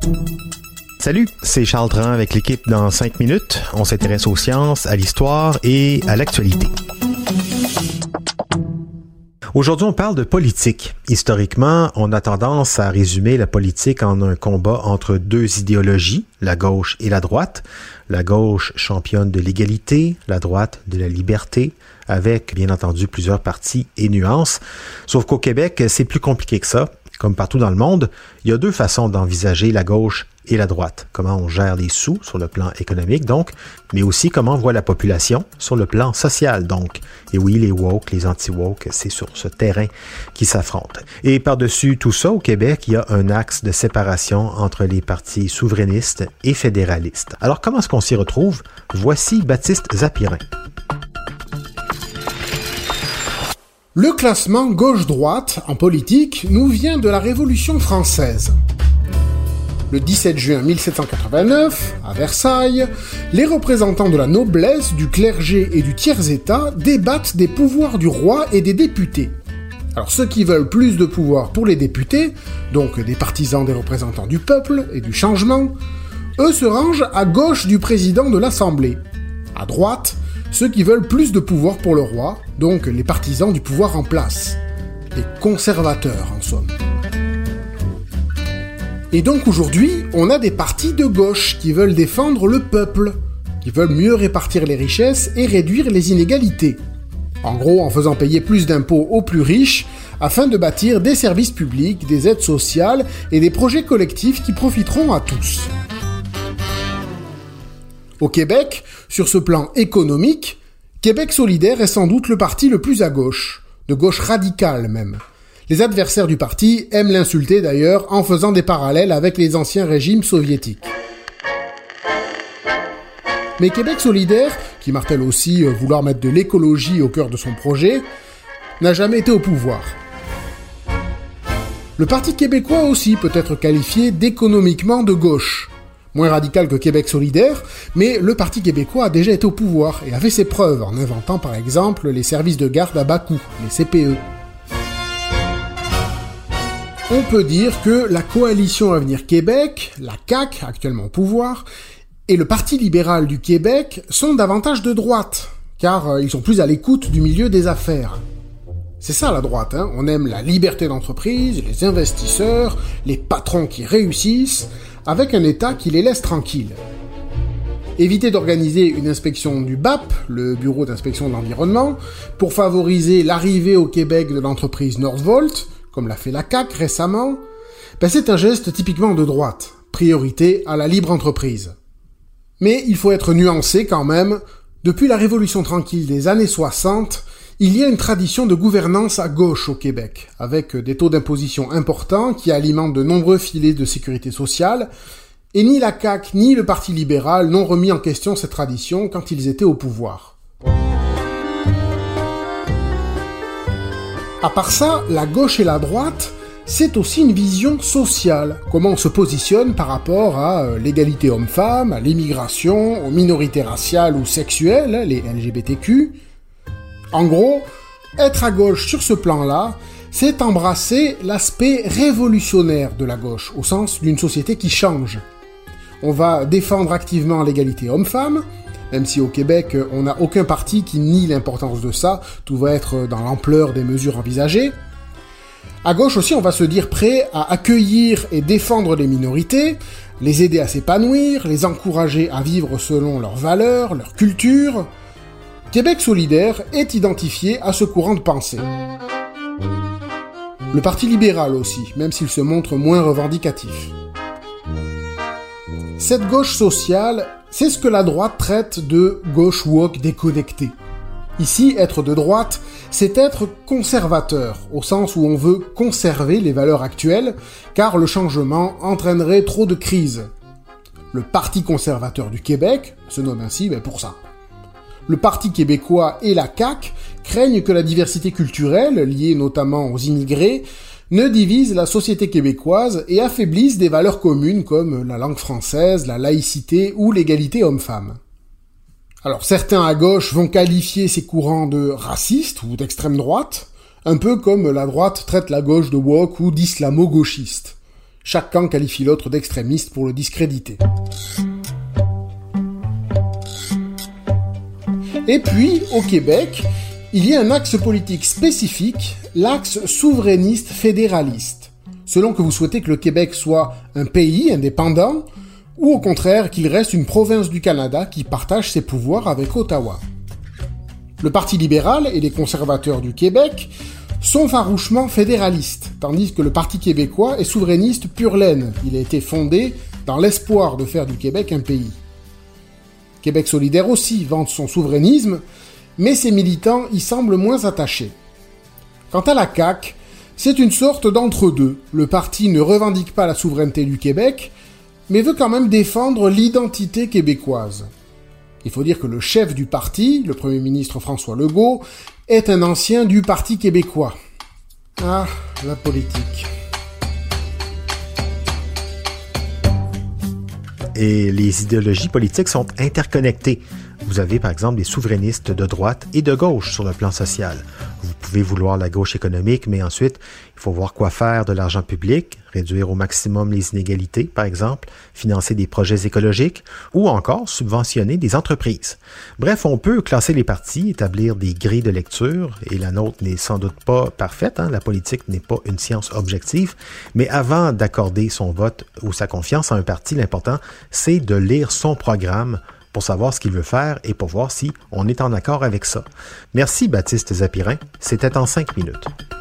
Salut, c'est Charles Tran avec l'équipe dans 5 minutes. On s'intéresse aux sciences, à l'histoire et à l'actualité. Aujourd'hui, on parle de politique. Historiquement, on a tendance à résumer la politique en un combat entre deux idéologies, la gauche et la droite. La gauche championne de l'égalité, la droite de la liberté, avec bien entendu plusieurs partis et nuances. Sauf qu'au Québec, c'est plus compliqué que ça. Comme partout dans le monde, il y a deux façons d'envisager la gauche et la droite. Comment on gère les sous sur le plan économique, donc, mais aussi comment on voit la population sur le plan social, donc. Et oui, les woke, les anti-woke, c'est sur ce terrain qui s'affrontent. Et par-dessus tout ça, au Québec, il y a un axe de séparation entre les partis souverainistes et fédéralistes. Alors, comment est-ce qu'on s'y retrouve? Voici Baptiste Zapirin. Le classement gauche-droite en politique nous vient de la Révolution française. Le 17 juin 1789, à Versailles, les représentants de la noblesse, du clergé et du tiers-état débattent des pouvoirs du roi et des députés. Alors ceux qui veulent plus de pouvoir pour les députés, donc des partisans des représentants du peuple et du changement, eux se rangent à gauche du président de l'Assemblée. À droite, ceux qui veulent plus de pouvoir pour le roi, donc les partisans du pouvoir en place. Les conservateurs, en somme. Et donc aujourd'hui, on a des partis de gauche qui veulent défendre le peuple, qui veulent mieux répartir les richesses et réduire les inégalités. En gros, en faisant payer plus d'impôts aux plus riches, afin de bâtir des services publics, des aides sociales et des projets collectifs qui profiteront à tous. Au Québec, sur ce plan économique, Québec solidaire est sans doute le parti le plus à gauche, de gauche radicale même. Les adversaires du parti aiment l'insulter d'ailleurs en faisant des parallèles avec les anciens régimes soviétiques. Mais Québec solidaire, qui martèle aussi vouloir mettre de l'écologie au cœur de son projet, n'a jamais été au pouvoir. Le Parti québécois aussi peut être qualifié d'économiquement de gauche. Moins radical que Québec solidaire, mais le Parti québécois a déjà été au pouvoir et a fait ses preuves en inventant par exemple les services de garde à bas coût, les CPE. On peut dire que la Coalition Avenir Québec, la CAQ, actuellement au pouvoir, et le Parti libéral du Québec sont davantage de droite, car ils sont plus à l'écoute du milieu des affaires. C'est ça la droite, hein. On aime la liberté d'entreprise, les investisseurs, les patrons qui réussissent, avec un État qui les laisse tranquilles. Éviter d'organiser une inspection du BAP, le Bureau d'inspection de l'environnement, pour favoriser l'arrivée au Québec de l'entreprise Northvolt, comme l'a fait la CAQ récemment, c'est un geste typiquement de droite, priorité à la libre entreprise. Mais il faut être nuancé quand même, depuis la Révolution tranquille des années 60, il y a une tradition de gouvernance à gauche au Québec, avec des taux d'imposition importants qui alimentent de nombreux filets de sécurité sociale, et ni la CAQ ni le Parti libéral n'ont remis en question cette tradition quand ils étaient au pouvoir. À part ça, la gauche et la droite, c'est aussi une vision sociale, comment on se positionne par rapport à l'égalité homme-femme, à l'immigration, aux minorités raciales ou sexuelles, les LGBTQ. En gros, être à gauche sur ce plan-là, c'est embrasser l'aspect révolutionnaire de la gauche, au sens d'une société qui change. On va défendre activement l'égalité homme-femme, même si au Québec, on n'a aucun parti qui nie l'importance de ça, tout va être dans l'ampleur des mesures envisagées. À gauche aussi, on va se dire prêt à accueillir et défendre les minorités, les aider à s'épanouir, les encourager à vivre selon leurs valeurs, leur culture. Québec solidaire est identifié à ce courant de pensée. Le Parti libéral aussi, même s'il se montre moins revendicatif. Cette gauche sociale, c'est ce que la droite traite de gauche woke déconnectée. Ici, être de droite, c'est être conservateur, au sens où on veut conserver les valeurs actuelles, car le changement entraînerait trop de crises. Le Parti conservateur du Québec se nomme ainsi pour ça. Le Parti québécois et la CAQ craignent que la diversité culturelle, liée notamment aux immigrés, ne divise la société québécoise et affaiblisse des valeurs communes comme la langue française, la laïcité ou l'égalité homme-femme. Alors certains à gauche vont qualifier ces courants de racistes ou d'extrême droite, un peu comme la droite traite la gauche de woke ou d'islamo-gauchiste. Chaque camp qualifie l'autre d'extrémiste pour le discréditer. Et puis, au Québec, il y a un axe politique spécifique, l'axe souverainiste-fédéraliste, selon que vous souhaitez que le Québec soit un pays indépendant, ou au contraire qu'il reste une province du Canada qui partage ses pouvoirs avec Ottawa. Le Parti libéral et les conservateurs du Québec sont farouchement fédéralistes, tandis que le Parti québécois est souverainiste pur laine. Il a été fondé dans l'espoir de faire du Québec un pays. Québec solidaire aussi vante son souverainisme, mais ses militants y semblent moins attachés. Quant à la CAQ, c'est une sorte d'entre-deux. Le parti ne revendique pas la souveraineté du Québec, mais veut quand même défendre l'identité québécoise. Il faut dire que le chef du parti, le Premier ministre François Legault, est un ancien du Parti québécois. Ah, la politique. Et les idéologies politiques sont interconnectées. Vous avez par exemple des souverainistes de droite et de gauche sur le plan social. Vous pouvez vouloir la gauche économique, mais ensuite, il faut voir quoi faire de l'argent public, réduire au maximum les inégalités, par exemple, financer des projets écologiques ou encore subventionner des entreprises. Bref, on peut classer les partis, établir des grilles de lecture, et la nôtre n'est sans doute pas parfaite, la politique n'est pas une science objective, mais avant d'accorder son vote ou sa confiance à un parti, l'important, c'est de lire son programme pour savoir ce qu'il veut faire et pour voir si on est en accord avec ça. Merci Baptiste Zapirin, c'était en 5 minutes.